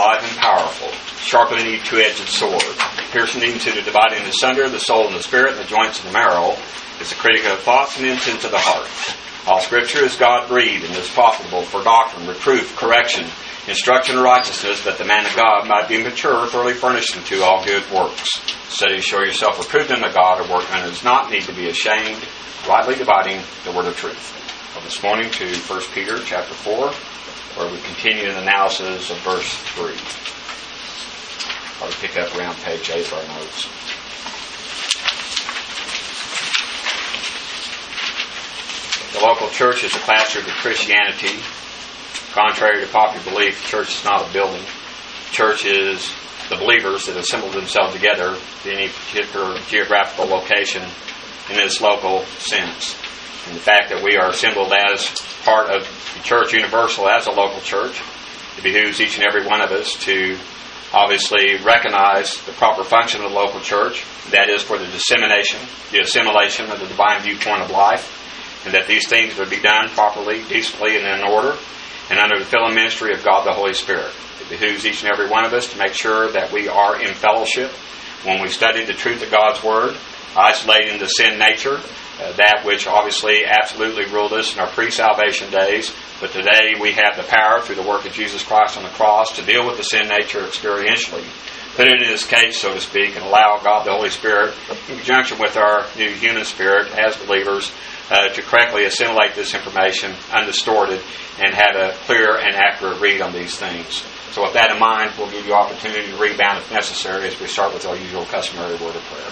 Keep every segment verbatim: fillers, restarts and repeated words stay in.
alive and powerful, sharper than any two-edged sword, piercing even to the dividing asunder the soul and the spirit and the joints and the marrow, is the critic of the thoughts and intents of the heart. All Scripture is God-breathed and is profitable for doctrine, reproof, correction, instruction in righteousness, that the man of God might be mature, thoroughly furnished unto all good works. Study to show yourself approved unto God, a workman who does not need to be ashamed, rightly dividing the word of truth. Well, this morning to First Peter chapter four, where we continue the analysis of verse three. I'll pick up around page eight of our notes. The local church is a classroom of Christianity. Contrary to popular belief, the church is not a building. The church is the believers that assemble themselves together in any particular geographical location in this local sense. And the fact that we are assembled as part of the church universal, as a local church, it behooves each and every one of us to obviously recognize the proper function of the local church. That is for the dissemination, the assimilation of the divine viewpoint of life, and that these things would be done properly, decently, and in order, and under the filling ministry of God the Holy Spirit. It behooves each and every one of us to make sure that we are in fellowship when we study the truth of God's Word, isolating the sin nature, uh, that which obviously absolutely ruled us in our pre-salvation days, but today we have the power through the work of Jesus Christ on the cross to deal with the sin nature experientially, put it in His cage, so to speak, and allow God the Holy Spirit, in conjunction with our new human spirit as believers, uh, to correctly assimilate this information undistorted and have a clear and accurate read on these things. So with that in mind, we'll give you opportunity to rebound if necessary as we start with our usual customary word of prayer.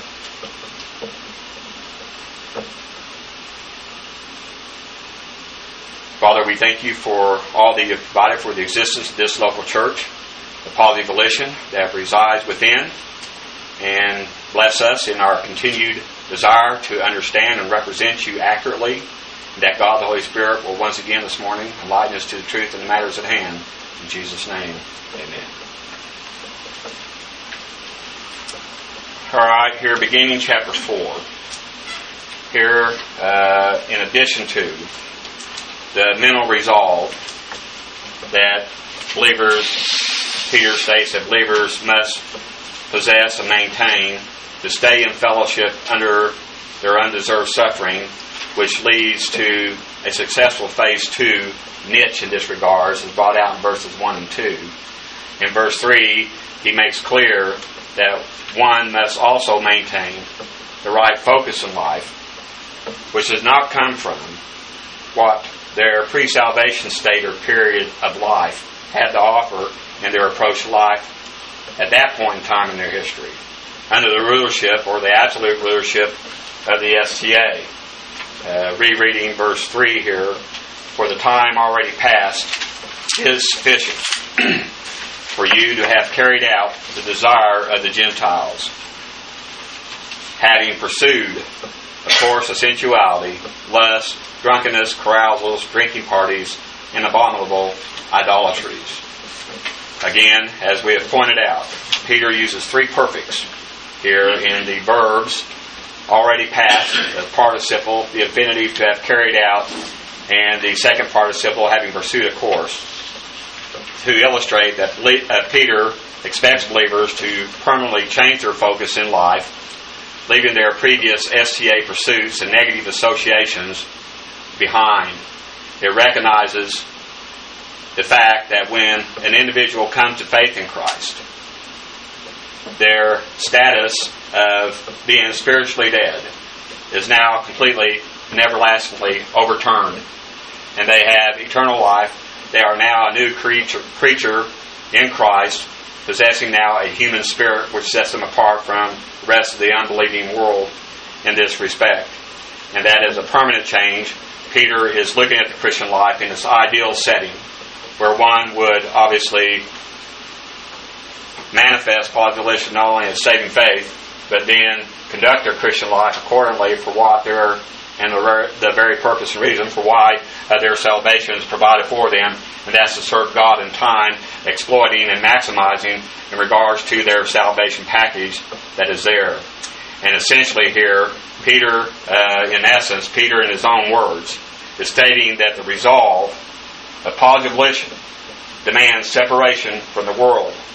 Father, we thank you for all that you've provided for the existence of this local church, the positive volition that resides within, and bless us in our continued desire to understand and represent you accurately, and that God the Holy Spirit will once again this morning enlighten us to the truth in the matters at hand. In Jesus' name, amen. All right, here beginning chapter four. Here, uh, in addition to the mental resolve that believers, Peter states that believers must possess and maintain to stay in fellowship under their undeserved suffering, which leads to a successful phase two niche in this regard, as brought out in verses one and two. In verse three, he makes clear that one must also maintain the right focus in life, which does not come from what their pre-salvation state or period of life had to offer in their approach to life at that point in time in their history, under the rulership or the absolute rulership of the S T A. Uh, rereading verse three here, for the time already past is sufficient for you to have carried out the desire of the Gentiles, having pursued, of course, a sensuality, lust, drunkenness, carousals, drinking parties, and abominable idolatries. Again, as we have pointed out, Peter uses three perfects here in the verbs already past, the participle, the infinitive to have carried out, and the second participle having pursued a course, to illustrate that Peter expects believers to permanently change their focus in life, leaving their previous S T A pursuits and negative associations behind. It recognizes the fact that when an individual comes to faith in Christ, their status of being spiritually dead is now completely and everlastingly overturned, and they have eternal life. They are now a new creature, creature in Christ, possessing now a human spirit which sets them apart from the rest of the unbelieving world in this respect. And that is a permanent change. Peter is looking at the Christian life in its ideal setting, where one would obviously manifest positive volition not only of saving faith, but then conduct their Christian life accordingly for what their and the, the very purpose and reason for why uh, their salvation is provided for them, and that's to serve God in time, exploiting and maximizing in regards to their salvation package that is there. And essentially here, Peter, uh, in essence, Peter in his own words, is stating that the resolve of positive volition demands separation from the world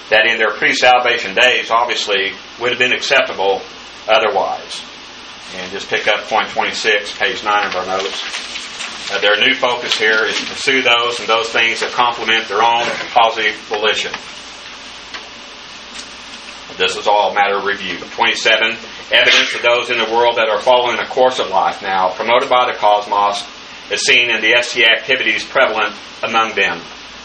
that in their pre-salvation days obviously would have been acceptable otherwise. And just pick up point twenty-six, page nine of our notes. Uh, their new focus here is to pursue those and those things that complement their own positive volition. This is all a matter of review. twenty-seven, evidence of those in the world that are following a course of life now, promoted by the cosmos, is seen in the S T activities prevalent among them.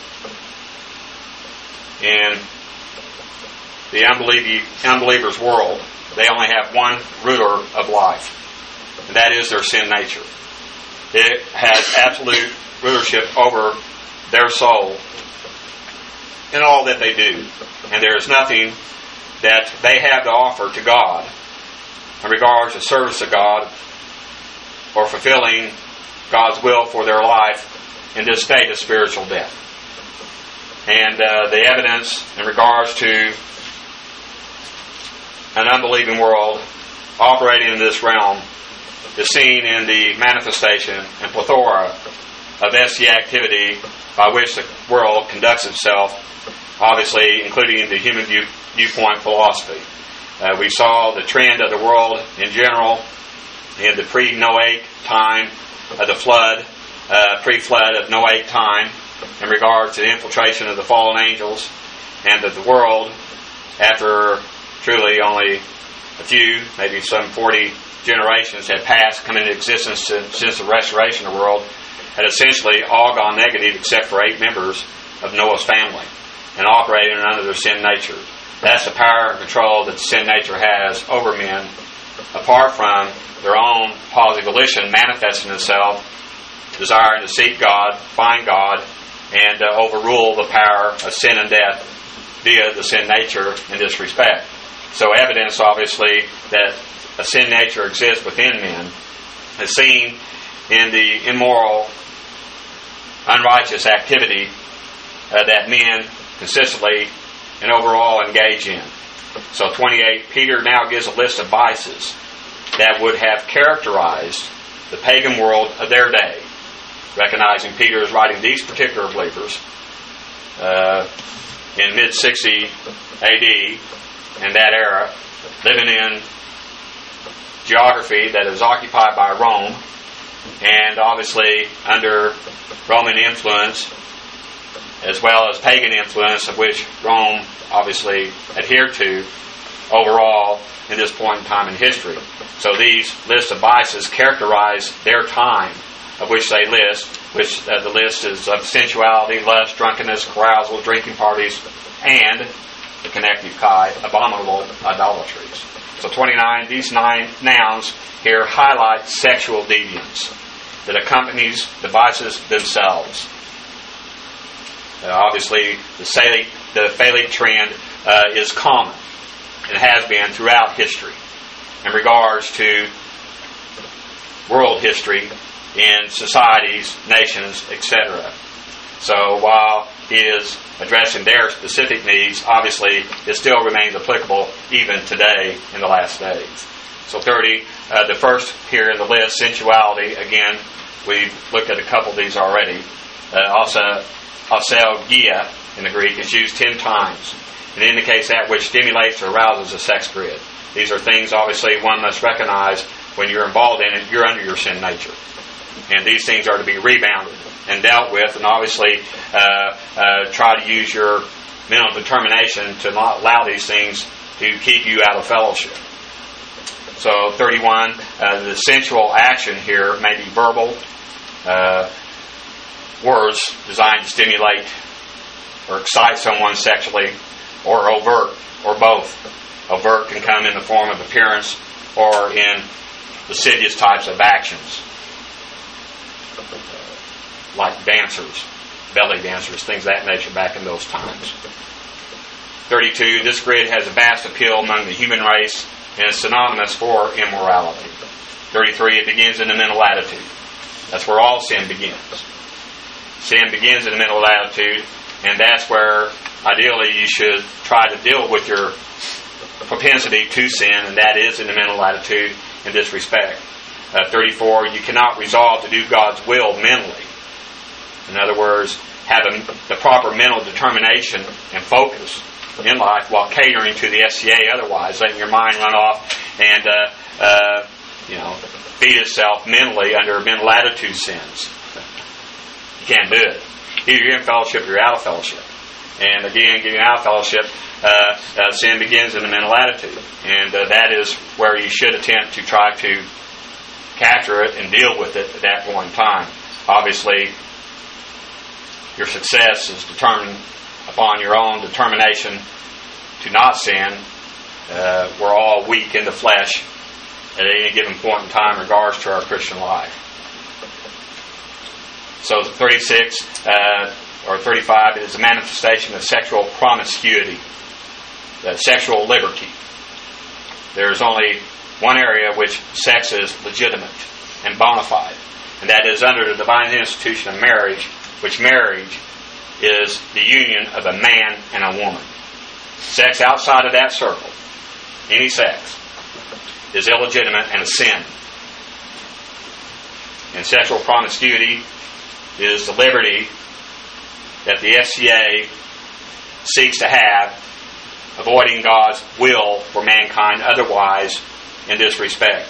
In the unbeliever's world, they only have one ruler of life, and that is their sin nature. It has absolute rulership over their soul in all that they do, and there is nothing that they have to offer to God in regards to service to God or fulfilling God's will for their life in this state of spiritual death. And uh, the evidence in regards to an unbelieving world operating in this realm is seen in the manifestation and plethora of S T activity by which the world conducts itself, obviously including the human view, viewpoint philosophy. Uh, we saw the trend of the world in general in the pre-Noahic time of the flood, uh, pre-flood of Noahic time, in regards to the infiltration of the fallen angels, and that the world, after truly only a few, maybe some forty generations had passed, come into existence since the restoration of the world, had essentially all gone negative except for eight members of Noah's family and operating under their sin nature. That's the power and control that the sin nature has over men, apart from their own positive volition manifesting itself, desiring to seek God, find God, and uh, overrule the power of sin and death via the sin nature in this respect. So evidence, obviously, that a sin nature exists within men is seen in the immoral, unrighteous activity uh, that men consistently and overall engage in. So twenty-eight, Peter now gives a list of vices that would have characterized the pagan world of their day, recognizing Peter is writing these particular believers uh, in mid sixty A D, in that era, living in geography that is occupied by Rome, and obviously under Roman influence, as well as pagan influence, of which Rome obviously adhered to overall in this point in time in history. So these lists of vices characterize their time of which they list, which uh, the list is of sensuality, lust, drunkenness, carousal, drinking parties, and the connective chi, abominable idolatries. So twenty-nine, these nine nouns here highlight sexual deviance that accompanies the vices themselves. Uh, obviously, the phallic, the phallic trend uh, is common and has been throughout history in regards to world history in societies, nations, et cetera. So while he is addressing their specific needs, obviously it still remains applicable even today in the last days. So thirty, uh, the first here in the list, sensuality. Again, we've looked at a couple of these already. Uh, also, aselgia in the Greek is used ten times. It indicates that which stimulates or arouses a sex grid. These are things, obviously, one must recognize when you're involved in it, you're under your sin nature. And these things are to be rebounded and dealt with, and obviously uh, uh, try to use your mental determination to not allow these things to keep you out of fellowship. So thirty-one, uh, the sensual action here may be verbal, uh, words designed to stimulate or excite someone sexually, or overt, or both. Overt can come in the form of appearance or in lascivious types of actions, like dancers, belly dancers, things of that nature back in those times. thirty-two, this grid has a vast appeal among the human race and is synonymous for immorality. thirty-three, it begins in the mental attitude. That's where all sin begins. Sin begins in the mental attitude, and that's where ideally you should try to deal with your propensity to sin, and that is in the mental attitude in this respect. Uh, thirty-four, you cannot resolve to do God's will mentally. In other words, have a, the proper mental determination and focus in life while catering to the S C A otherwise, letting your mind run off and uh, uh, you know feed itself mentally under mental attitude sins. You can't do it. Either you're in fellowship or you're out of fellowship. And again, getting out of fellowship, uh, uh, sin begins in the mental attitude. And uh, that is where you should attempt to try to capture it and deal with it at that point in time. Obviously, your success is determined upon your own determination to not sin. Uh, we're all weak in the flesh at any given point in time in regards to our Christian life. So thirty-six uh, or thirty-five is a manifestation of sexual promiscuity, the sexual liberty. There's only one area which sex is legitimate and bona fide, and that is under the divine institution of marriage, which marriage is the union of a man and a woman. Sex outside of that circle, any sex, is illegitimate and a sin. And sexual promiscuity is the liberty that the S C A seeks to have, avoiding God's will for mankind otherwise in this respect.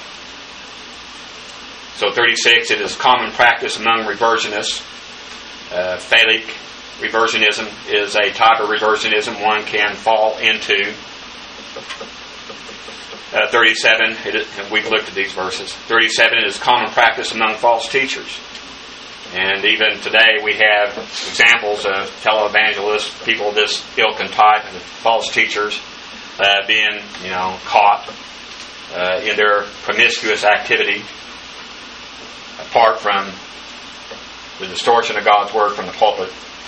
So thirty-six, it is common practice among reversionists. Uh, phallic reversionism is a type of reversionism one can fall into. Uh, thirty-seven, it is, and we've looked at these verses. thirty-seven is common practice among false teachers. And even today we have examples of televangelists, people of this ilk and type, and false teachers uh, being, you know, caught uh, in their promiscuous activity, apart from the distortion of God's Word from the pulpit.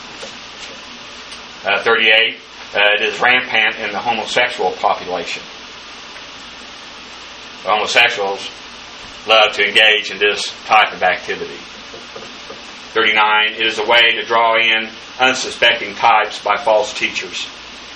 Uh, thirty-eight, uh, it is rampant in the homosexual population. The homosexuals love to engage in this type of activity. thirty-nine, it is a way to draw in unsuspecting types by false teachers.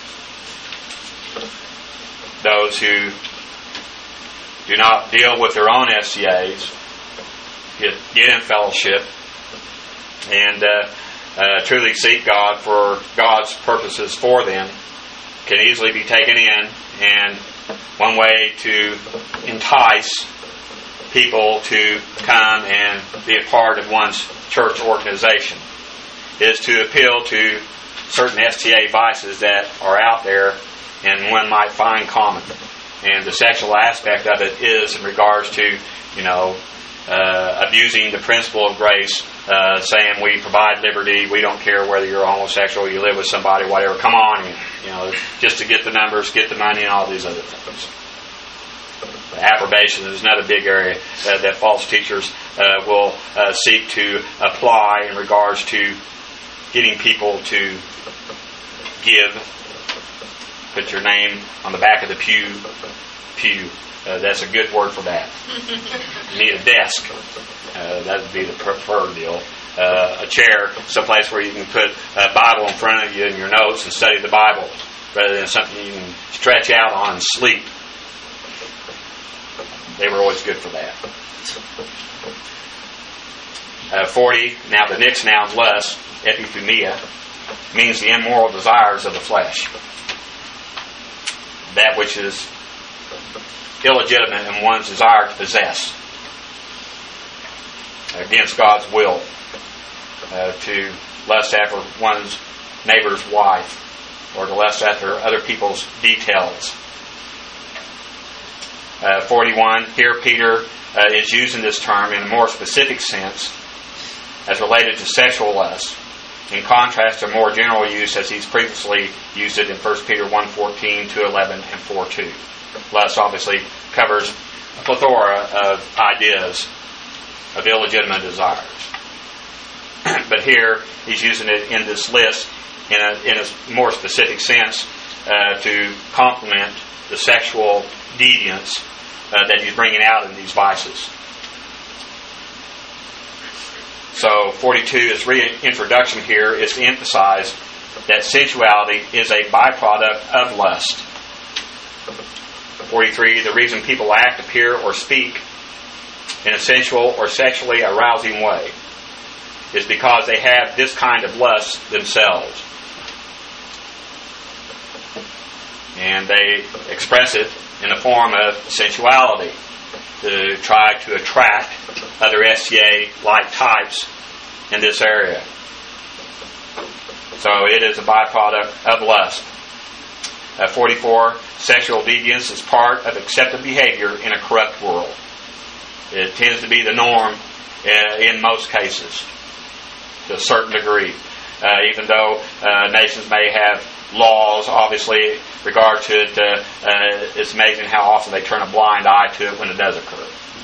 Those who do not deal with their own S C As, get, get in fellowship, and uh, uh, truly seek God for God's purposes for them, can easily be taken in. And one way to entice people to come and be a part of one's church organization is to appeal to certain S T A vices that are out there and one might find common. And the sexual aspect of it is in regards to, you know, uh, abusing the principle of grace, uh, saying we provide liberty, we don't care whether you're homosexual, you live with somebody, whatever, come on, and, you know, just to get the numbers, get the money, and all these other things. Approbation is another big area uh, that false teachers uh, will uh, seek to apply in regards to getting people to give. Put your name on the back of the pew. Pew. Uh, that's a good word for that. You need a desk. Uh, that would be the preferred deal. Uh, a chair, someplace where you can put a Bible in front of you and your notes and study the Bible, rather than something you can stretch out on and sleep. They were always good for that. Uh, forty, now the next noun, lust, epithumia, means the immoral desires of the flesh. That which is illegitimate in one's desire to possess against God's will, uh, to lust after one's neighbor's wife, or to lust after other people's details. Uh, forty-one, here Peter uh, is using this term in a more specific sense as related to sexual lust, in contrast to more general use as he's previously used it in First Peter one fourteen, two eleven, and four two. Lust obviously covers a plethora of ideas of illegitimate desires. But here he's using it in this list in a, in a more specific sense uh, to complement the sexual deviance uh, that he's bringing out in these vices. So forty-two, his reintroduction here is to emphasize that sensuality is a byproduct of lust. forty-three, the reason people act, appear, or speak in a sensual or sexually arousing way is because they have this kind of lust themselves. And they express it in the form of sensuality to try to attract other S T A-like types in this area. So it is a byproduct of lust. Uh, forty-four, sexual deviance is part of accepted behavior in a corrupt world. It tends to be the norm uh, in most cases, to a certain degree. Uh, even though uh, nations may have laws, obviously, in regard to it, uh, uh, it's amazing how often they turn a blind eye to it when it does occur.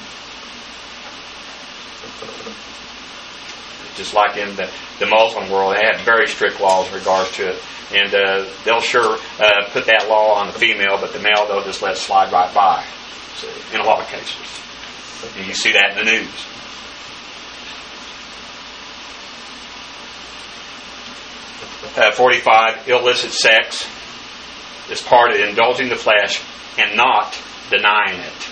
Just like in the, the Muslim world, they have very strict laws in regards to it. And uh, they'll sure uh, put that law on the female, but the male, they'll just let it slide right by. So, in a lot of cases. And you see that in the news. Uh, forty-five, illicit sex is part of indulging the flesh and not denying it.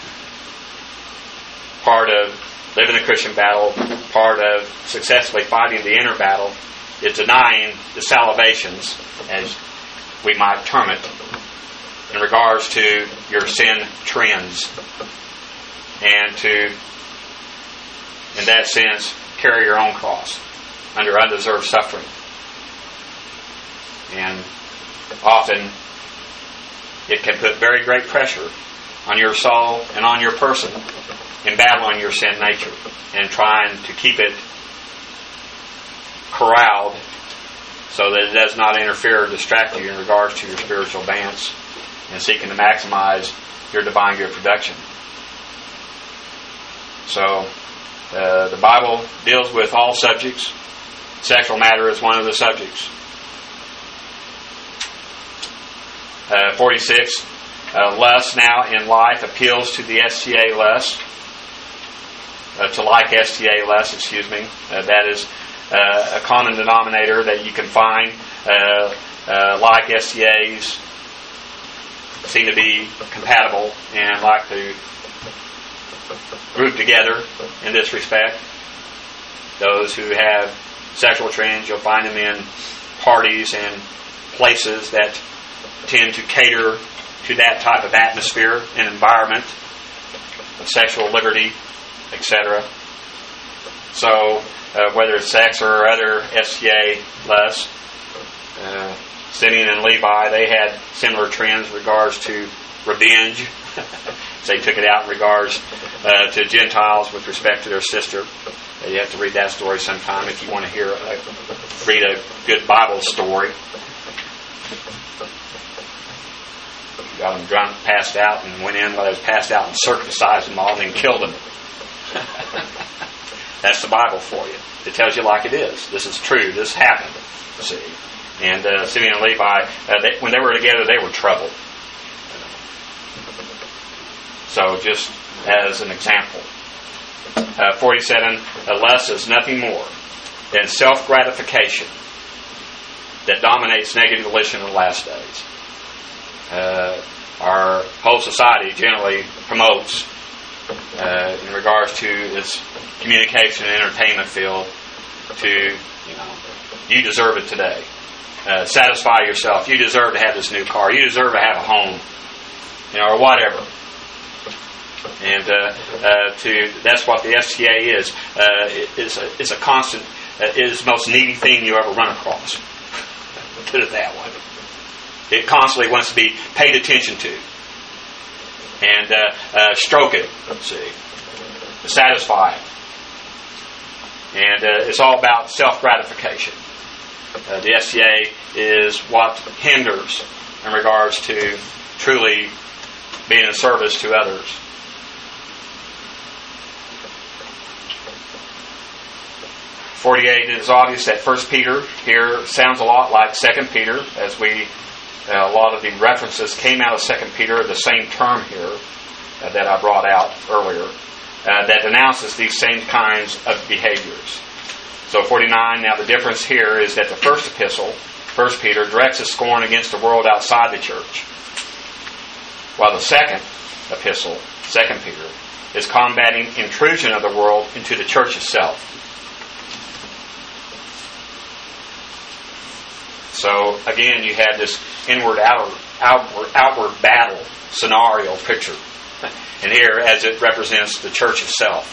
Part of living the Christian battle, part of successfully fighting the inner battle, is denying the salivations, as we might term it, in regards to your sin trends, and to, in that sense, carry your own cross under undeserved suffering. And often it can put very great pressure on your soul and on your person in battling your sin nature and trying to keep it corralled so that it does not interfere or distract you in regards to your spiritual advance and seeking to maximize your divine good production. So uh, the Bible deals with all subjects. Sexual matter is one of the subjects. Uh, forty-six, uh, lust now in life appeals to the S T A lust, uh, to like S T A lust, excuse me. Uh, that is uh, a common denominator that you can find. Uh, uh, like S T As seem to be compatible and like to group together in this respect. Those who have sexual trends, you'll find them in parties and places that tend to cater to that type of atmosphere and environment of sexual liberty, et cetera. So, uh, whether it's sex or other S T A lust, uh, Simeon and Levi, they had similar trends in regards to revenge. They took it out in regards uh, to Gentiles with respect to their sister. Uh, you have to read that story sometime if you want to hear a, read a good Bible story. Got them drunk, passed out, and went in while they was passed out and circumcised them all and then killed them. That's the Bible for you. It tells you like it is. This is true. This happened. See, and uh, Simeon and Levi, uh, they, when they were together, they were troubled. So, just as an example, uh, forty-seven, uh, lust is nothing more than self-gratification that dominates negative volition in the last days. Uh, our whole society generally promotes, uh, in regards to its communication and entertainment field, to, you know, you deserve it today. Uh, satisfy yourself. You deserve to have this new car. You deserve to have a home, you know, or whatever. And uh, uh, to that's what the S T A is. Uh, it, it's, a, it's a constant. Uh, it is the most needy thing you ever run across. Put it that way. It constantly wants to be paid attention to. And uh, uh, stroke it, let's see. Satisfy it. And uh, it's all about self-gratification. Uh, the S T A is what hinders in regards to truly being of service to others. forty-eight, it is obvious that First Peter here sounds a lot like Second Peter, as we Uh, a lot of the references came out of Second Peter, the same term here uh, that I brought out earlier, uh, that denounces these same kinds of behaviors. So forty-nine, now the difference here is that the first epistle, First Peter, directs his scorn against the world outside the church, while the second epistle, Second Peter, is combating intrusion of the world into the church itself. So, again, you had this inward outer, outward, outward battle scenario picture. And here, as it represents the church itself.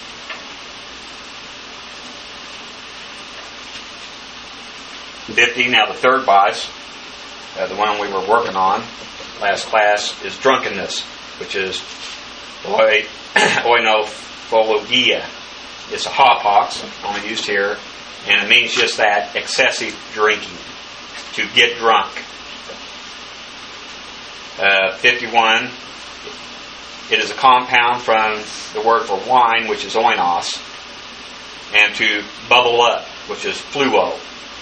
fifty, now the third vice, uh, the one we were working on last class, is drunkenness, which is oi, oinophologia. It's a hapax, only used here, and it means just that, excessive drinking, to get drunk. Uh, fifty-one, it is a compound from the word for wine, which is oinos, and to bubble up, which is fluo.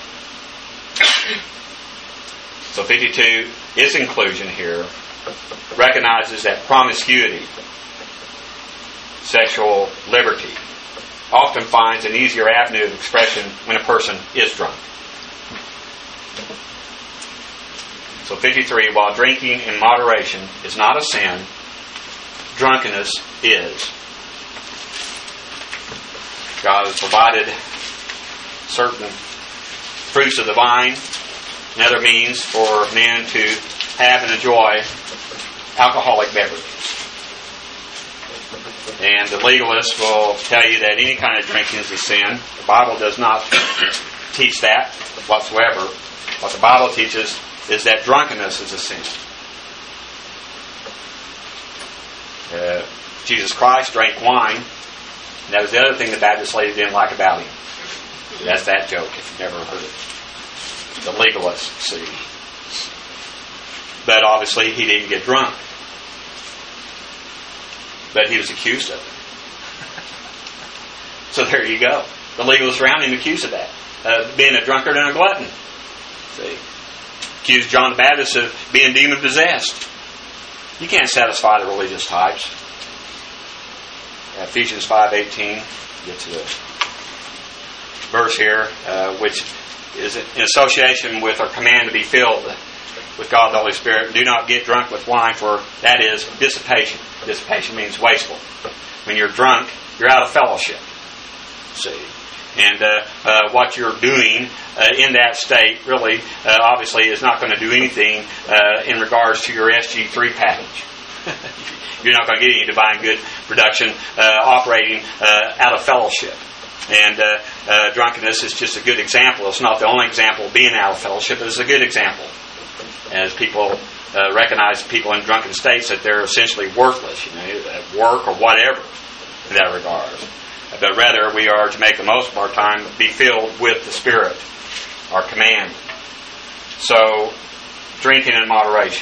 So fifty-two, its inclusion here recognizes that promiscuity, sexual liberty, often finds an easier avenue of expression when a person is drunk. So fifty-three, while drinking in moderation is not a sin, drunkenness is. God has provided certain fruits of the vine and other means for men to have and enjoy alcoholic beverages. And the legalists will tell you that any kind of drinking is a sin. The Bible does not teach that whatsoever. What the Bible teaches is that drunkenness is a sin. Uh, Jesus Christ drank wine, and that was the other thing the Baptist lady didn't like about him. That's that joke, if you've never heard it. The legalists, see. But obviously he didn't get drunk. But he was accused of it. So there you go. The legalists around him accused of that. Uh, being a drunkard and a glutton. See. Accused John the Baptist of being demon-possessed. You can't satisfy the religious types. Ephesians five eighteen, get to the verse here, uh, which is in association with our command to be filled with God the Holy Spirit. Do not get drunk with wine, for that is dissipation. Dissipation means wasteful. When you're drunk, you're out of fellowship. See? And uh, uh, what you're doing uh, in that state really, uh, obviously, is not going to do anything uh, in regards to your S G three package. You're not going to get any divine good production uh, operating uh, out of fellowship. And uh, uh, drunkenness is just a good example. It's not the only example of being out of fellowship, but it's a good example. As people uh, recognize people in drunken states that they're essentially worthless, you know, at work or whatever in that regard. But rather, we are to make the most of our time be filled with the Spirit, our command. So, drinking in moderation.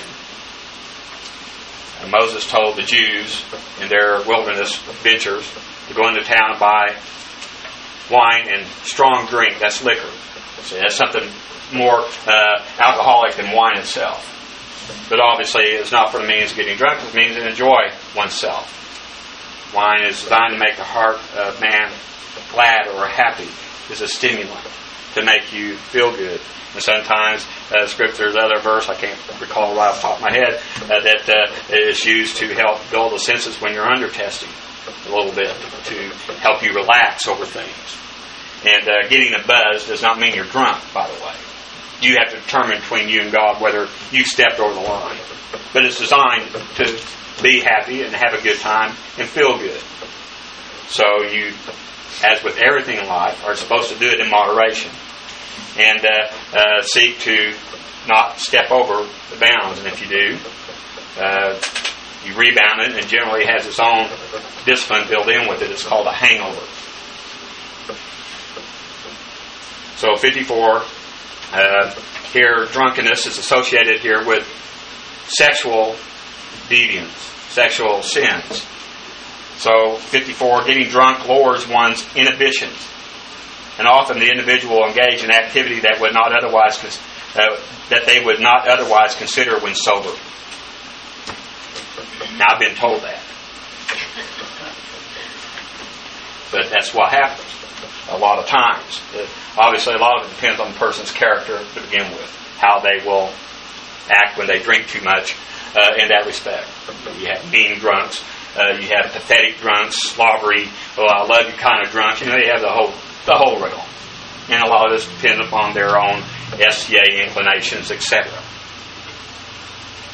And Moses told the Jews in their wilderness ventures to go into town and buy wine and strong drink. That's liquor. So that's something more uh, alcoholic than wine itself. But obviously, it's not for the means of getting drunk. It's the means to enjoy oneself. Wine is designed to make the heart of man glad or happy. It's a stimulant to make you feel good. And sometimes, uh, Scripture, there's another verse, I can't recall right off the top of my head, uh, that uh, is used to help dull the senses when you're under testing a little bit, to help you relax over things. And uh, getting a buzz does not mean you're drunk, by the way. You have to determine between you and God whether you stepped over the line. But it's designed to be happy and have a good time and feel good. So you, as with everything in life, are supposed to do it in moderation. And uh, uh, seek to not step over the bounds. And if you do, uh, you rebound it, and generally has its own discipline built in with it. It's called a hangover. So fifty-four, uh, here drunkenness is associated here with sexual deviance, sexual sins. So fifty-four, getting drunk lowers one's inhibitions. And often the individual will engage in activity that would not otherwise uh, that they would not otherwise consider when sober. Now, I've been told that. But that's what happens a lot of times. It, obviously, a lot of it depends on the person's character to begin with, how they will act when they drink too much uh, in that respect. You have mean drunks. Uh, you have pathetic drunks, slobbery, oh, I love you kind of drunks. You know, you have the whole the whole realm. And a lot of this depends upon their own S T A inclinations, et cetera.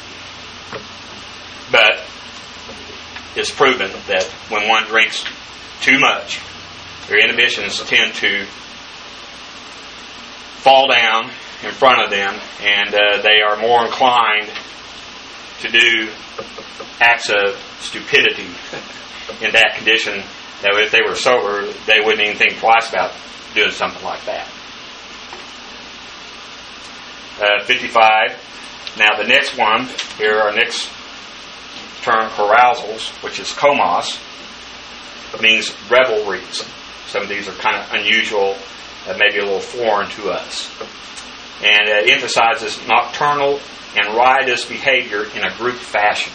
it's proven that when one drinks too much, their inhibitions tend to fall down in front of them, and uh, they are more inclined to do acts of stupidity in that condition, that if they were sober, they wouldn't even think twice about doing something like that. Uh, fifty-five. Now the next one, here our next term, carousals, which is komos, means revelries. Some of these are kind of unusual, uh, maybe a little foreign to us. And it emphasizes nocturnal and riotous behavior in a group fashion.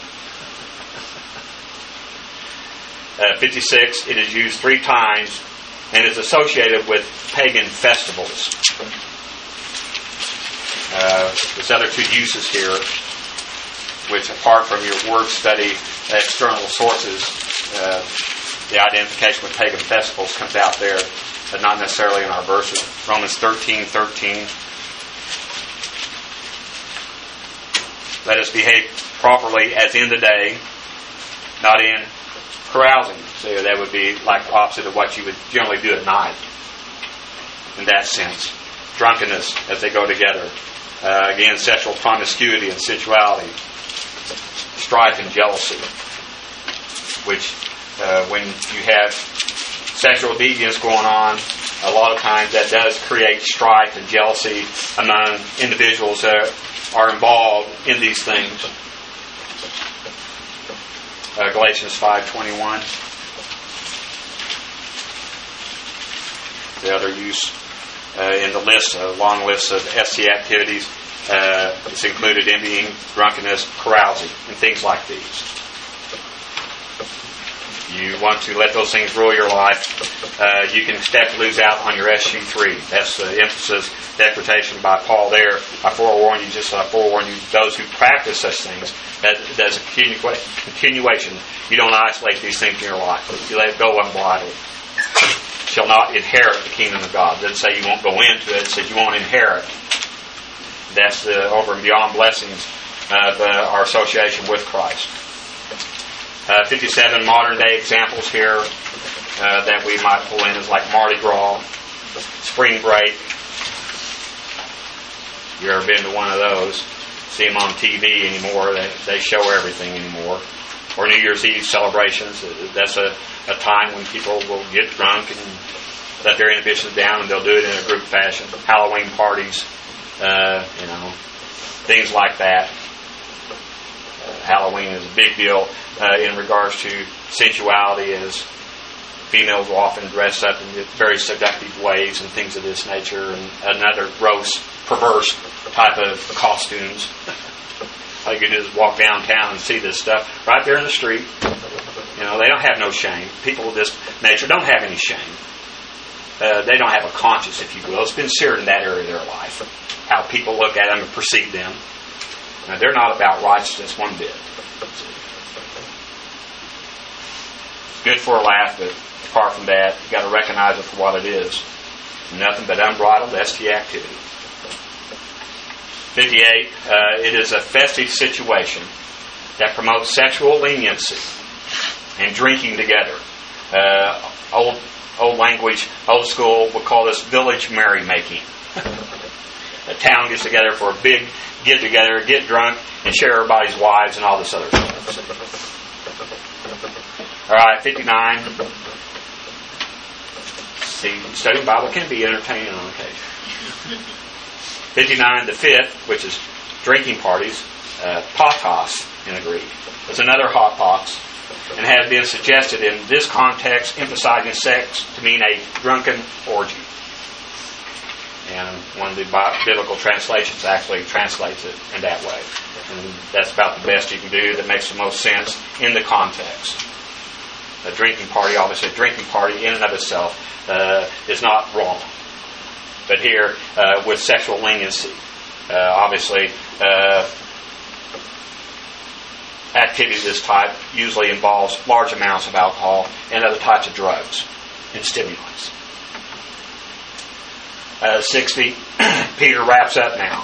Uh, fifty-six, it is used three times and is associated with pagan festivals. Uh, there's other two uses here, which apart from your word study, external sources, uh, the identification with pagan festivals comes out there, but not necessarily in our verses. Romans thirteen thirteen. Let us behave properly as in the day, not in carousing. So that would be like the opposite of what you would generally do at night. In that sense, drunkenness as they go together. Uh, again, sexual promiscuity and sensuality, strife and jealousy, which uh, when you have sexual deviance going on, a lot of times that does create strife and jealousy among individuals that are involved in these things. Uh, Galatians five twenty-one. The other use uh, in the list, a long list of S T activities, uh, it's included envying, drunkenness, carousing, and things like these. You want to let those things rule your life, uh, you can step lose out on your S G three. That's the emphasis, declaration by Paul there. I forewarn you, just I forewarn you, those who practice such things, that there's a continu- continuation. You don't isolate these things in your life. You let it go unbridled. Shall not inherit the kingdom of God. It doesn't say you won't go into it. It says you won't inherit. That's the over and beyond blessings of uh, our association with Christ. Uh, fifty-seven modern day examples here uh, that we might pull in is like Mardi Gras, spring break. You ever been to one of those? See them on T V anymore. They, they show everything anymore. Or New Year's Eve celebrations. That's a, a time when people will get drunk and let their inhibitions down, and they'll do it in a group fashion. Halloween parties, uh, you know, things like that. Uh, Halloween is a big deal uh, in regards to sensuality, as females will often dress up in very seductive ways and things of this nature, and another gross, perverse type of costumes. All you can do is walk downtown and see this stuff right there in the street. You know, they don't have no shame. People of this nature don't have any shame. Uh, they don't have a conscience, if you will. It's been seared in that area of their life. How people look at them and perceive them. Now, they're not about righteousness one bit. Good for a laugh, but apart from that, you've got to recognize it for what it is. Nothing but unbridled S T activity. fifty-eight, uh, it is a festive situation that promotes sexual leniency and drinking together. Uh, old old language, old school, we'll call this village merrymaking. The town gets together for a big get-together, get drunk, and share everybody's wives and all this other stuff. All right, fifty-nine. See, studying the Bible can be entertaining on occasion. fifty-nine, the fifth, which is drinking parties, uh, patos in the Greek. It's another hot box, and has been suggested in this context, emphasizing sex to mean a drunken orgy. And one of the biblical translations actually translates it in that way. And that's about the best you can do that makes the most sense in the context. A drinking party, obviously a drinking party in and of itself uh, is not wrong. But here, uh, with sexual leniency, uh, obviously, uh, activity of this type usually involves large amounts of alcohol and other types of drugs and stimulants. Uh, sixty, Peter wraps up now.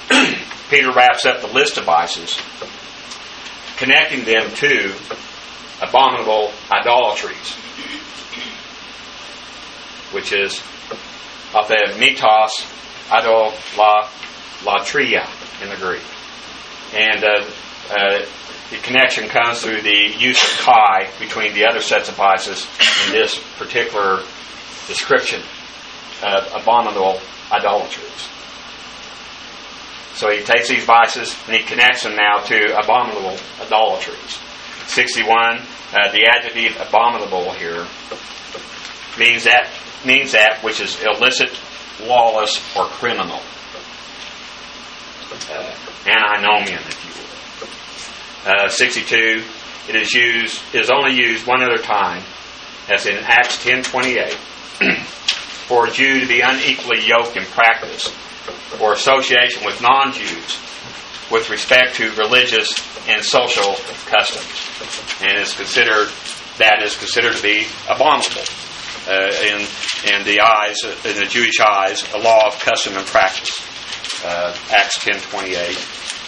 Peter wraps up the list of vices, connecting them to abominable idolatries, which is of the mitos idolatria in the Greek. And uh, uh, the connection comes through the use of chi between the other sets of vices in this particular description of abominable idolatries. So he takes these vices and he connects them now to abominable idolatries. sixty-one, uh, the adjective abominable here means that means that which is illicit, lawless, or criminal. Uh, antinomian, if you will. Uh, sixty-two, it is used is only used one other time, as in Acts ten twenty-eight, for a Jew to be unequally yoked in practice or association with non-Jews with respect to religious and social customs, and is considered that is considered to be abominable uh, in in the eyes in the Jewish eyes, a law of custom and practice. Uh, Acts ten twenty-eight.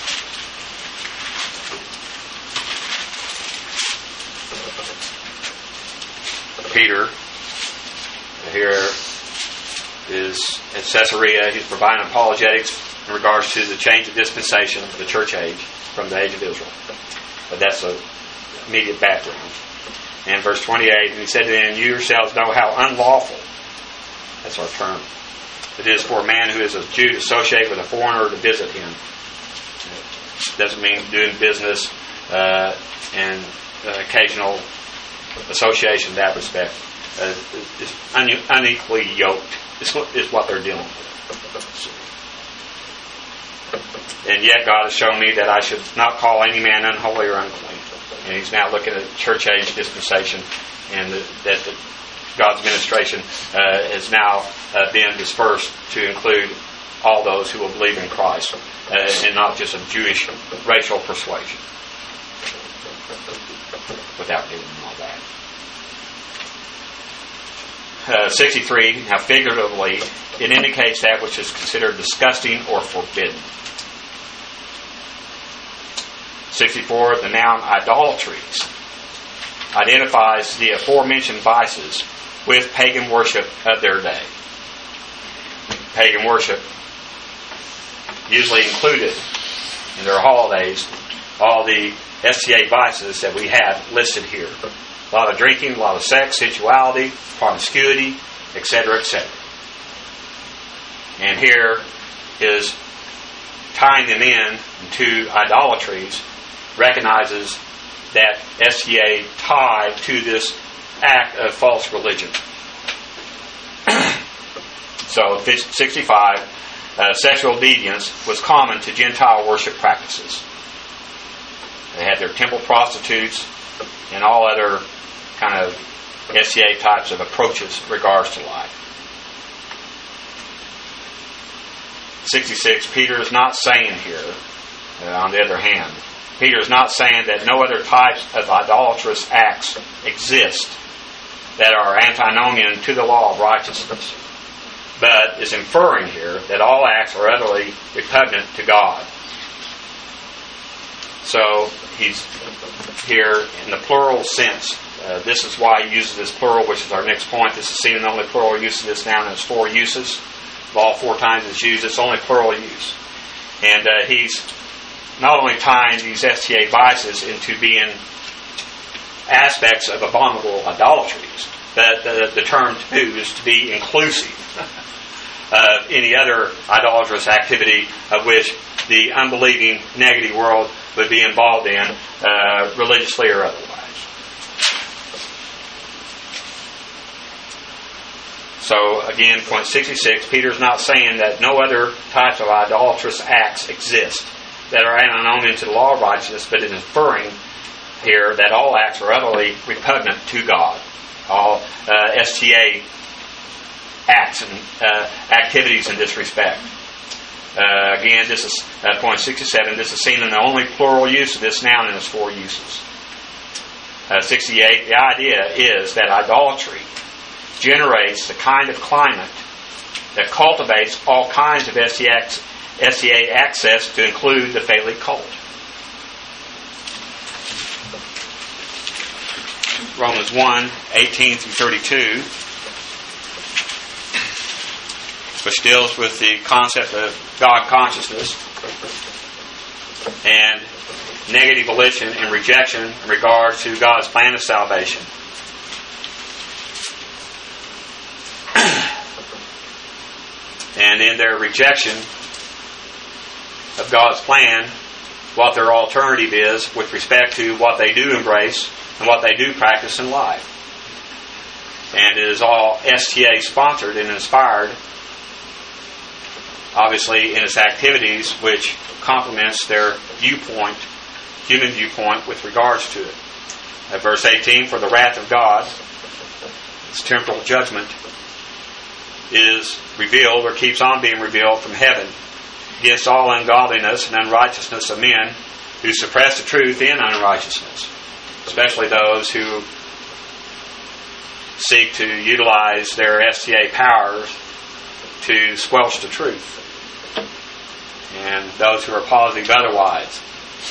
Peter here is at Caesarea. He's providing apologetics in regards to the change of dispensation of the church age from the age of Israel. But that's the immediate background. And verse twenty-eight, and he said to them, you yourselves know how unlawful, that's our term, it is for a man who is a Jew to associate with a foreigner to visit him. It doesn't mean doing business uh, and uh, occasional association in that respect. Uh, is une- unequally yoked is what, is what they're dealing with. And yet God has shown me that I should not call any man unholy or unclean. And he's now looking at church age dispensation, and the, that the, God's administration uh, has now uh, been dispersed to include all those who will believe in Christ, uh, and not just a Jewish racial persuasion, without getting all that. Uh, sixty-three, now figuratively, it indicates that which is considered disgusting or forbidden. sixty-four, the noun idolatries identifies the aforementioned vices with pagan worship of their day. Pagan worship usually included in their holidays all the S T A vices that we have listed here. A lot of drinking, a lot of sex, sensuality, promiscuity, et cetera, et cetera. And here is tying them in to idolatries, recognizes that S T A tied to this act of false religion. So, sixty-five, uh, sexual obedience was common to Gentile worship practices. They had their temple prostitutes and all other kind of S T A types of approaches in regards to life. sixty-six, Peter is not saying here, uh, on the other hand, Peter is not saying that no other types of idolatrous acts exist that are antinomian to the law of righteousness, but is inferring here that all acts are utterly repugnant to God. So he's here in the plural sense. Uh, this is why he uses this plural, which is our next point. This is seen in the only plural use of this noun in its four uses. Of all four times it's used, it's only plural use. And uh, he's not only tying these S T A vices into being aspects of abominable idolatries, but the, the term to is to be inclusive of any other idolatrous activity of which the unbelieving negative world would be involved in, uh, religiously or otherwise. So again, point sixty-six, Peter's not saying that no other types of idolatrous acts exist that are antinomian to the law of righteousness, but is inferring here that all acts are utterly repugnant to God. All uh, S T A acts and uh, activities in this respect. Uh, again, this is uh, point sixty-seven. This is seen in the only plural use of this noun in its four uses. Uh, sixty-eight. The idea is that idolatry generates the kind of climate that cultivates all kinds of S T A access to include the Phallic cult. Romans one, eighteen through thirty-two, which deals with the concept of God consciousness and negative volition and rejection in regard to God's plan of salvation. And in their rejection of God's plan, what their alternative is with respect to what they do embrace and what they do practice in life. And it is all S T A sponsored and inspired, obviously, in its activities, which complements their viewpoint, human viewpoint, with regards to it. At verse eighteen, for the wrath of God, its temporal judgment, is revealed or keeps on being revealed from heaven against all ungodliness and unrighteousness of men who suppress the truth in unrighteousness, especially those who seek to utilize their S T A powers to squelch the truth, and those who are positive otherwise,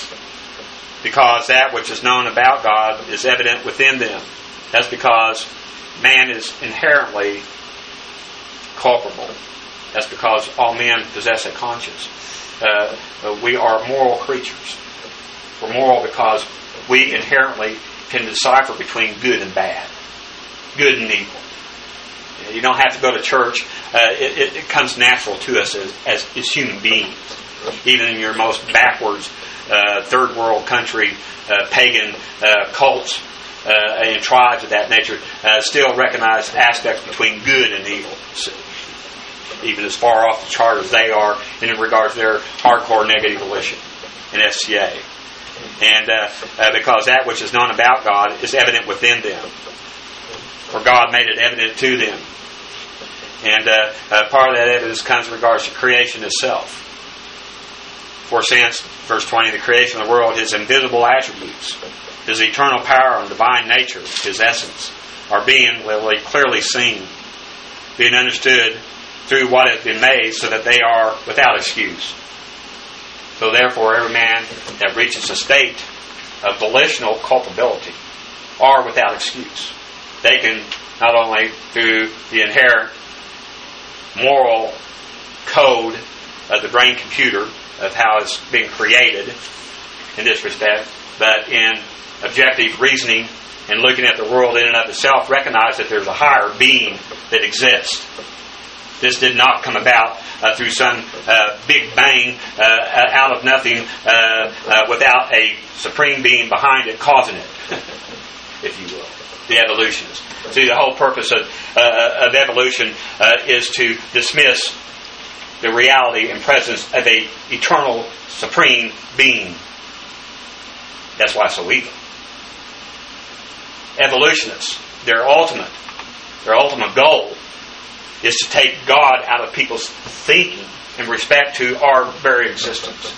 because that which is known about God is evident within them. That's because man is inherently culpable. That's because all men possess a conscience. Uh, we are moral creatures. We're moral because we inherently can decipher between good and bad, good and evil. You don't have to go to church. Uh, it, it, it comes natural to us as, as, as human beings. Even in your most backwards, uh, third world country, uh, pagan uh, cults uh, and tribes of that nature uh, still recognize aspects between good and evil. So, even as far off the chart as they are in regards to their hardcore negative volition and S T A. And uh, uh, because that which is known about God is evident within them. For God made it evident to them. And uh, uh, part of that evidence comes in regards to creation itself. For since, verse twenty, the creation of the world, His invisible attributes, His eternal power and divine nature, His essence, are being clearly seen, being understood through what has been made, so that they are without excuse. So therefore, every man that reaches a state of volitional culpability are without excuse. They can, not only through the inherent moral code of the brain computer of how it's being created in this respect, but in objective reasoning and looking at the world in and of itself, recognize that there's a higher being that exists. This did not come about uh, through some uh, big bang uh, out of nothing uh, uh, without a supreme being behind it causing it, if you will. The evolutionists. See, the whole purpose of, uh, of evolution uh, is to dismiss the reality and presence of a eternal, supreme being. That's why it's so evil. Evolutionists, their ultimate, their ultimate goal is to take God out of people's thinking in respect to our very existence.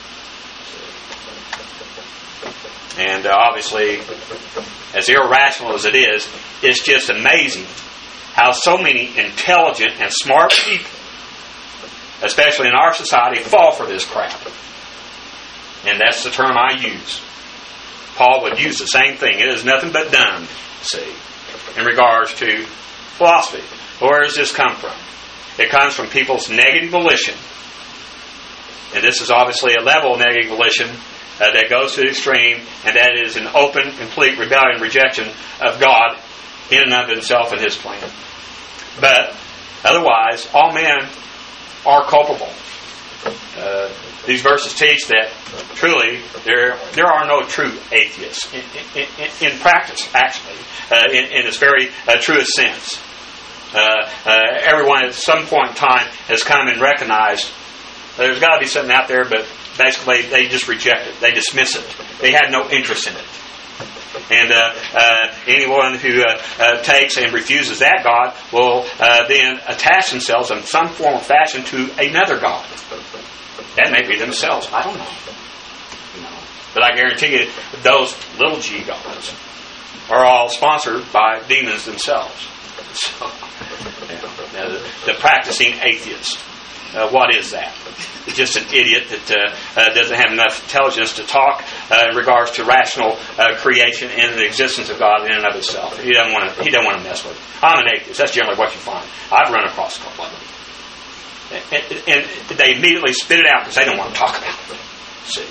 And uh, obviously, as irrational as it is, it's just amazing how so many intelligent and smart people, especially in our society, fall for this crap. And that's the term I use. Paul would use the same thing. It is nothing but dumb, see, in regards to philosophy. Where does this come from? It comes from people's negative volition. And this is obviously a level of negative volition uh, that goes to the extreme, and that is an open, complete rebellion, rejection of God in and of Himself and His plan. But otherwise, all men are culpable. Uh, these verses teach that truly there there are no true atheists in, in, in, in practice, actually, uh, in, in its very uh, truest sense. Uh, uh, everyone at some point in time has come and recognized there's got to be something out there, but basically they just reject it. They dismiss it. They have no interest in it. And uh, uh, anyone who uh, uh, takes and refuses that God will uh, then attach themselves in some form or fashion to another God. That may be themselves. I don't know. You know. But I guarantee you, those little g gods are all sponsored by demons themselves. So, you know, the, the practicing atheists. Uh, what is that? It's just an idiot that uh, uh, doesn't have enough intelligence to talk uh, in regards to rational uh, creation and the existence of God in and of itself. He doesn't want to. He doesn't want to mess with it. I'm an atheist. That's generally what you find. I've run across a couple of them, and, and, and they immediately spit it out because they don't want to talk about it. See?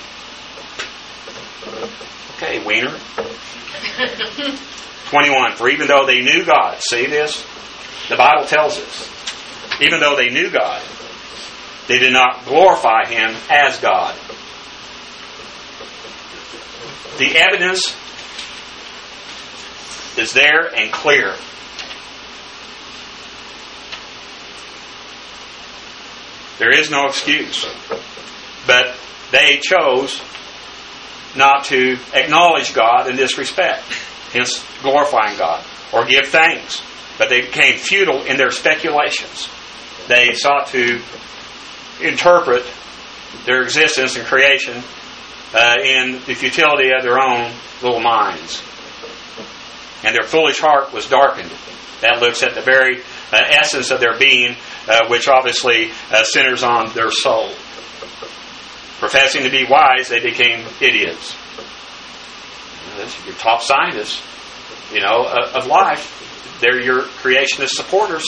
Okay, Wiener. twenty-one. For even though they knew God, see this? The Bible tells us. Even though they knew God, they did not glorify Him as God. The evidence is there and clear. There is no excuse. But they chose not to acknowledge God in this respect, hence glorifying God, or give thanks. But they became futile in their speculations. They sought to interpret their existence and creation uh, in the futility of their own little minds. And their foolish heart was darkened. That looks at the very uh, essence of their being, uh, which obviously uh, centers on their soul. Professing to be wise, they became idiots. That's your top scientists, you know, of, of life. They're your creationist supporters.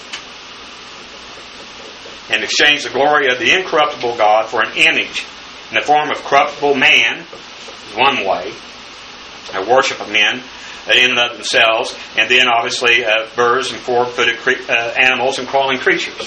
And exchange the glory of the incorruptible God for an image in the form of corruptible man, is one way, a worship of men in and of themselves, and then obviously uh, birds and four-footed cre- uh, animals and crawling creatures.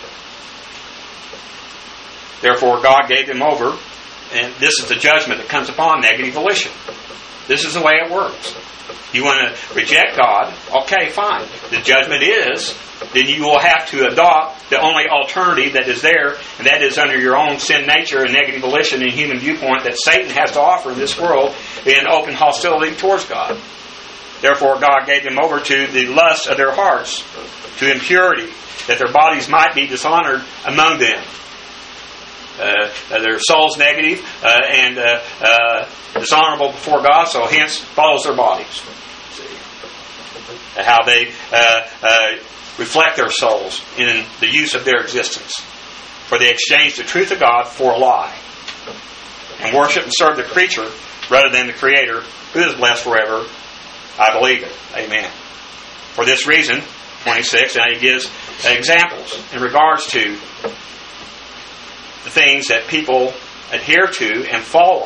Therefore, God gave them over, and this is the judgment that comes upon negative volition. This is the way it works. You want to reject God, okay, fine. The judgment is, then you will have to adopt the only alternative that is there, and that is under your own sin nature and negative volition and human viewpoint that Satan has to offer in this world in open hostility towards God. Therefore, God gave them over to the lust of their hearts, to impurity, that their bodies might be dishonored among them. Uh, their soul's negative uh, and uh, uh, dishonorable before God, so hence follows their bodies. See how they uh, uh, reflect their souls in the use of their existence. For they exchange the truth of God for a lie, and worship and serve the creature rather than the Creator, who is blessed forever. I believe it. Amen. For this reason, twenty-six, and he gives examples in regards to the things that people adhere to and follow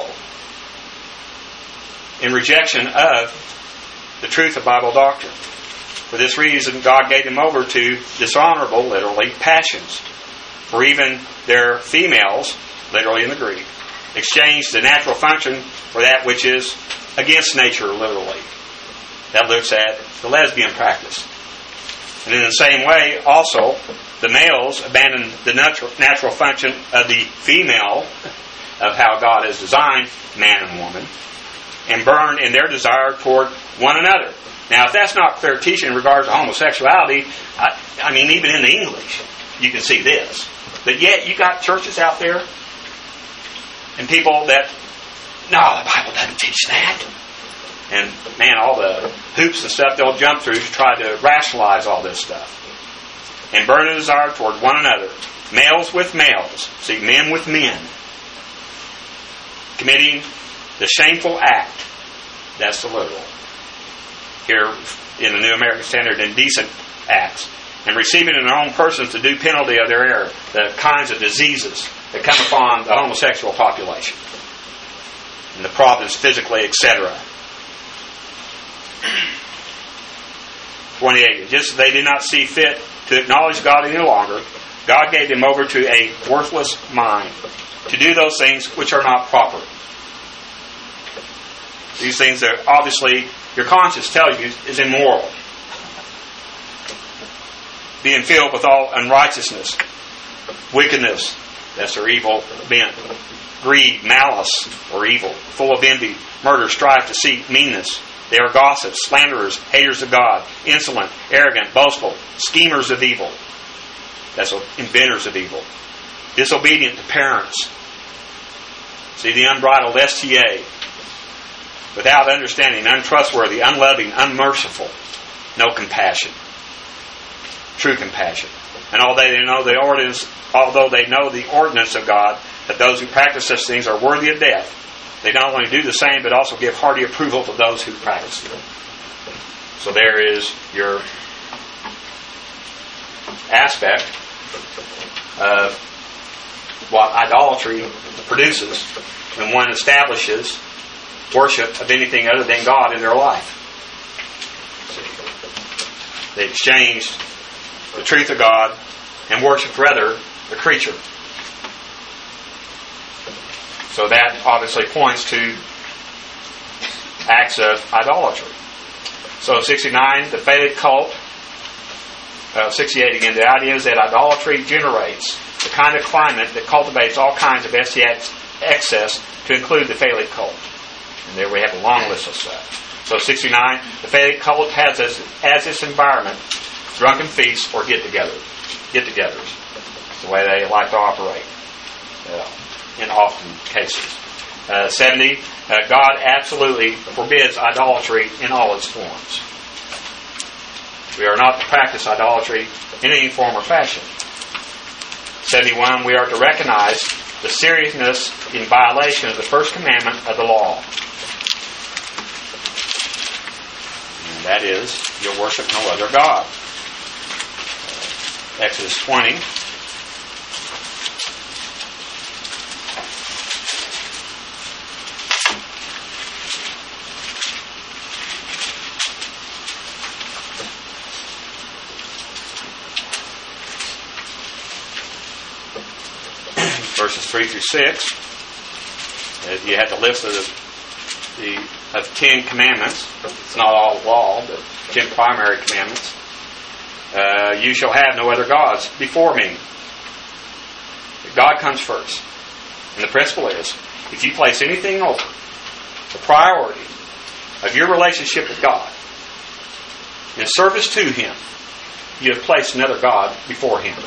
in rejection of the truth of Bible doctrine. For this reason, God gave them over to dishonorable, literally, passions. For even their females, literally in the Greek, exchanged the natural function for that which is against nature, literally. That looks at the lesbian practice. And in the same way, also, the males abandon the natural, natural function of the female, of how God has designed man and woman, and burn in their desire toward one another. Now, if that's not clear teaching in regards to homosexuality, I, I mean, even in the English, you can see this. But yet, you got churches out there, and people that, no, the Bible doesn't teach that. And, man, all the hoops and stuff they'll jump through to try to rationalize all this stuff. And burn a desire toward one another. Males with males. See, men with men. Committing the shameful act. That's the literal. Here in the New American Standard, indecent acts. And receiving in their own persons the due penalty of their error. The kinds of diseases that come upon the homosexual population. And the problems physically, et cetera. twenty-eight. Just as they did not see fit to acknowledge God any longer, God gave them over to a worthless mind to do those things which are not proper. These things that obviously your conscience tells you is immoral. Being filled with all unrighteousness, wickedness, that's their evil bent, greed, malice, or evil, full of envy, murder, strife, deceit, meanness. They are gossips, slanderers, haters of God, insolent, arrogant, boastful, schemers of evil. That's what, inventors of evil. Disobedient to parents. See, the unbridled S T A. Without understanding, untrustworthy, unloving, unmerciful. No compassion. True compassion. And although they know the ordinance, although they know the ordinance of God, that those who practice such things are worthy of death, they not only do the same, but also give hearty approval to those who practice them. So there is your aspect of what idolatry produces when one establishes worship of anything other than God in their life. They exchanged the truth of God and worshiped rather the creature. So that obviously points to acts of idolatry. So sixty-nine, the Phallic cult. Uh, sixty-eight again, the idea is that idolatry generates the kind of climate that cultivates all kinds of excess, to include the Phallic cult. And there we have a long list of stuff. So sixty-nine, the Phallic cult has as, as its environment drunken feasts or get-togethers. Get-togethers. It's the way they like to operate uh, in often cases. Uh, seventy, uh, God absolutely forbids idolatry in all its forms. We are not to practice idolatry in any form or fashion. seventy-one, we are to recognize the seriousness in violation of the first commandment of the law. And that is, you'll worship no other God. Uh, Exodus twenty. Verses three through six. Uh, you have the list of the, the of Ten Commandments. It's not all law, but ten primary commandments. Uh, you shall have no other gods before me. God comes first. And the principle is, if you place anything over the priority of your relationship with God in service to Him, you have placed another God before Him.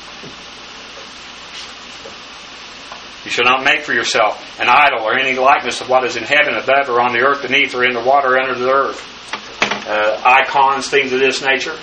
You shall not make for yourself an idol or any likeness of what is in heaven above or on the earth beneath or in the water under the earth. Uh, icons, things of this nature.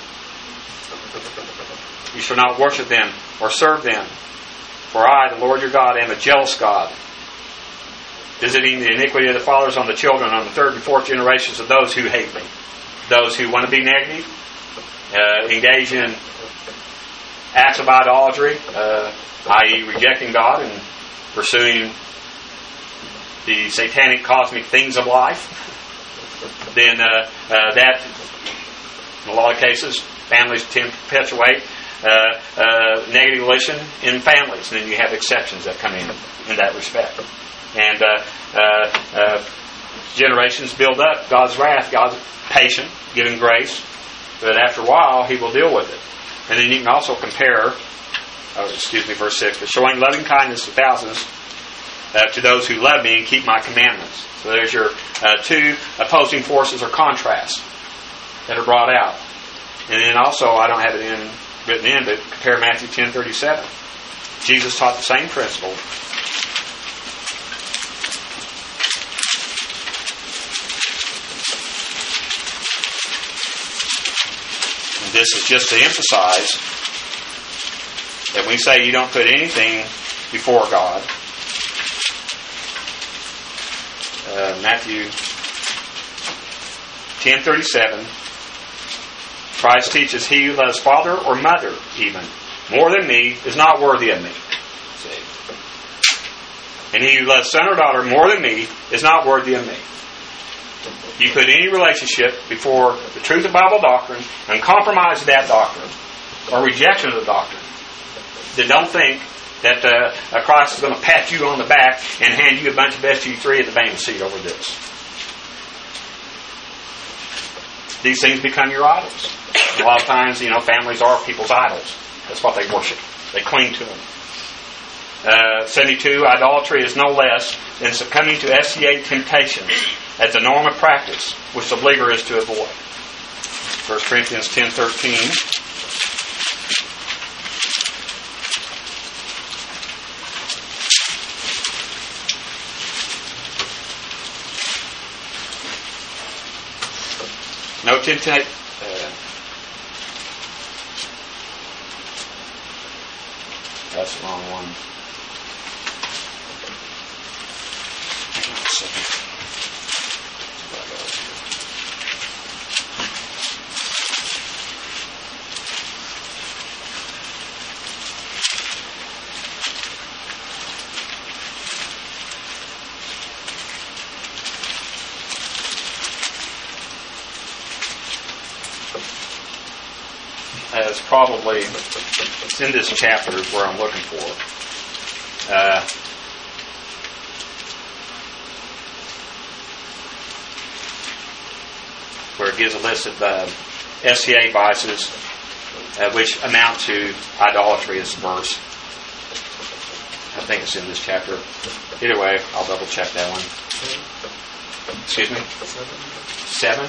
You shall not worship them or serve them. For I, the Lord your God, am a jealous God, visiting the iniquity of the fathers on the children, on the third and fourth generations of those who hate me. Those who want to be negative, uh, engage in acts of idolatry, uh, that is rejecting God and pursuing the satanic cosmic things of life, then uh, uh, that, in a lot of cases, families tend to perpetuate uh, uh, negative relation in families. And then you have exceptions that come in in that respect. And uh, uh, uh, generations build up God's wrath. God's patient, giving grace, but after a while He will deal with it. And then you can also compare Oh, excuse me, verse six, but showing loving kindness to thousands uh, to those who love me and keep my commandments. So there's your uh, two opposing forces or contrasts that are brought out. And then also, I don't have it in written in, but compare Matthew ten thirty-seven. Jesus taught the same principle. And this is just to emphasize that we say you don't put anything before God. Uh, Matthew ten thirty-seven. Christ teaches, he who loves father or mother even more than me is not worthy of me. See? And he who loves son or daughter more than me is not worthy of me. You put any relationship before the truth of Bible doctrine and compromise that doctrine or rejection of the doctrine, then don't think that uh, Christ is going to pat you on the back and hand you a bunch of S G three at the bema seat over this. These things become your idols. A lot of times, you know, families are people's idols. That's what they worship. They cling to them. Uh, seventy-two, idolatry is no less than succumbing to S C A temptations as a norm of practice, which the believer is to avoid. First Corinthians ten thirteen. No temptation. Uh, That's the wrong one. Hang on a second. Uh, it's probably, it's in this chapter is where I'm looking for. Uh, where it gives a list of uh, S C A vices, uh, which amount to idolatry is the verse. I think it's in this chapter. Either way, I'll double check that one. Excuse me? Seven?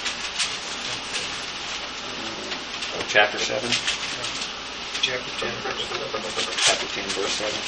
Chapter seven? Chapter ten, verse seven. Chapter ten, verse seven.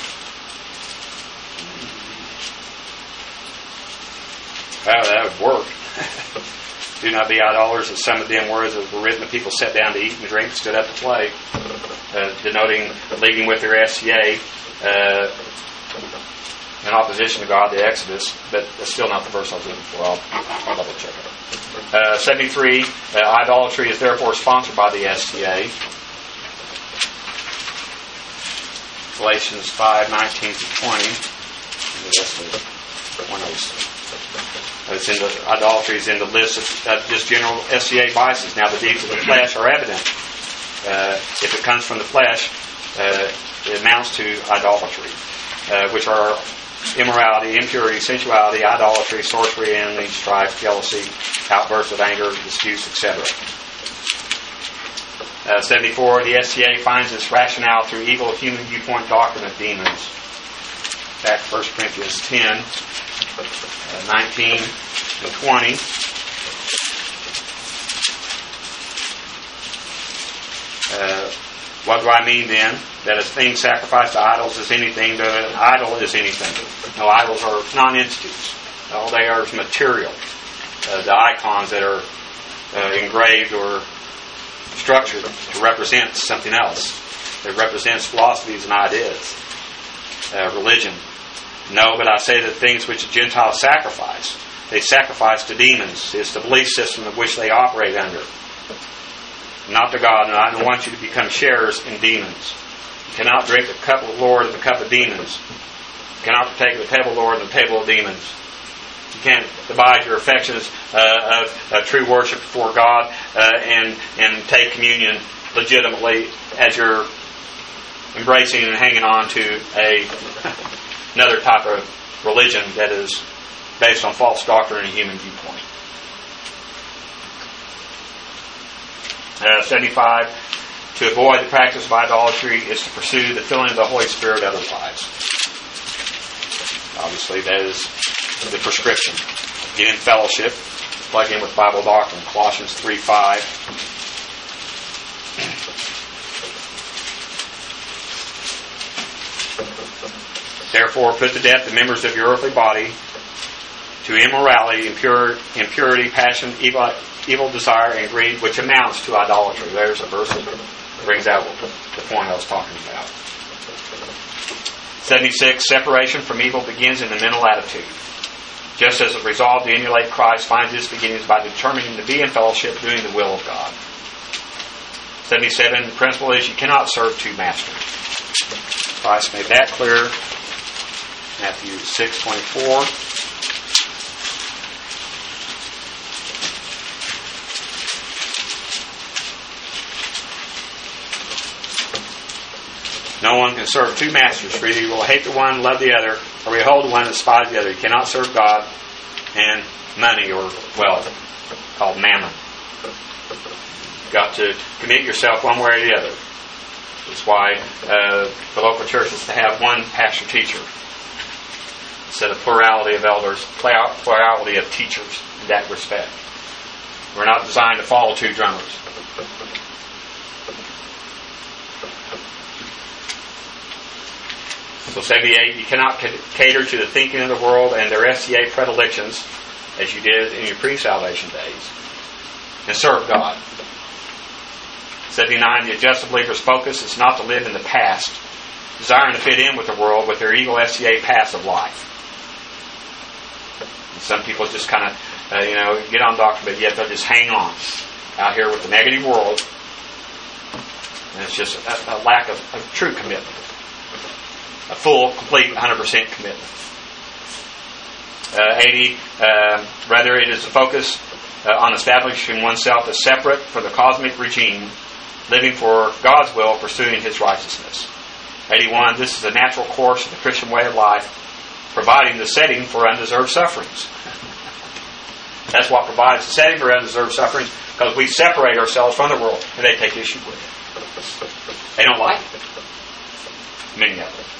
Wow, that would work. Do not be idolaters, as some of them were, as it were written, the people sat down to eat and drink, stood up to play, uh, denoting leading with their S C A uh, in opposition to God, the Exodus, but that's still not the verse I was looking for. I'll, I'll double check it. Uh, seventy-three, uh, idolatry is therefore sponsored by the S C A. Galatians five, nineteen to twenty. That's the one I was, it's in the, idolatry is in the list of uh, just general S C A vices. Now the deeds of the flesh are evident. Uh, if it comes from the flesh, uh, it amounts to idolatry, uh, which are immorality, impurity, sensuality, idolatry, sorcery, envy, strife, jealousy, outbursts of anger, disputes, et cetera. Uh, seventy-four, the S C A finds its rationale through evil human viewpoint doctrine of demons. Back to First Corinthians ten, uh, nineteen and twenty. Uh, what do I mean then? That a thing sacrificed to idols is anything, that an idol is anything. No, idols are non-entities. All they are is material. Uh, the icons that are uh, engraved or structured to represent something else. It represents philosophies and ideas. Uh, religion. No, but I say that things which the Gentiles sacrifice, they sacrifice to demons. It's the belief system of which they operate under. Not to God, and I don't want you to become sharers in demons. You cannot drink the cup of the Lord and the cup of demons. You cannot partake of the table of the Lord and the table of demons. You can't divide your affections uh, of uh, true worship before God uh, and and take communion legitimately as you're embracing and hanging on to a another type of religion that is based on false doctrine and human viewpoint. Uh, seventy-five, to avoid the practice of idolatry is to pursue the filling of the Holy Spirit otherwise. Obviously, that is the prescription. Get in fellowship, plug in with Bible doctrine. Colossians three five. Therefore, put to death the members of your earthly body to immorality, impure, impurity, passion, evil, evil desire, and greed, which amounts to idolatry. There's a verse that brings out the point I was talking about. seventy-six, separation from evil begins in the mental attitude. Just as a resolve to emulate Christ finds its beginnings by determining to be in fellowship, doing the will of God. seventy-seven, the principle is you cannot serve two masters. Christ made that clear. Matthew six twenty-four. No one can serve two masters, for either you will hate the one and love the other, or you hold the one and despise the other. You cannot serve God and money or wealth, called mammon. You've got to commit yourself one way or the other. That's why uh, the local church is to have one pastor-teacher instead of plurality of elders, plurality of teachers in that respect. We're not designed to follow two drummers. So seventy-eight, you cannot cater to the thinking of the world and their S C A predilections as you did in your pre-salvation days and serve God. seventy-nine, the adjusted believer's focus is not to live in the past, desiring to fit in with the world with their ego S C A passive life. And some people just kind of, uh, you know, get on doctrine, but yet they'll just hang on out here with the negative world. And it's just a, a lack of, of true commitment. A full, complete, one hundred percent commitment. Uh, eighty, uh, rather it is a focus uh, on establishing oneself as separate from the cosmic regime, living for God's will, pursuing His righteousness. eighty-one, this is the natural course of the Christian way of life, providing the setting for undeserved sufferings. That's what provides the setting for undeserved sufferings, because we separate ourselves from the world, and they take issue with it. They don't like it. Many of them.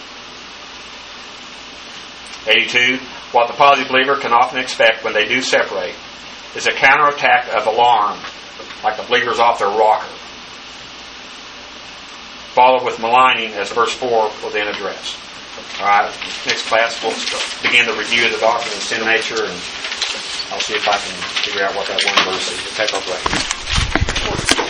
eighty-two, what the positive believer can often expect when they do separate is a counterattack of alarm, like the believer's off their rocker, followed with maligning, as verse four will then address. All right, next class we'll begin the review of the doctrine of sin nature, and I'll see if I can figure out what that one verse is. Take our break.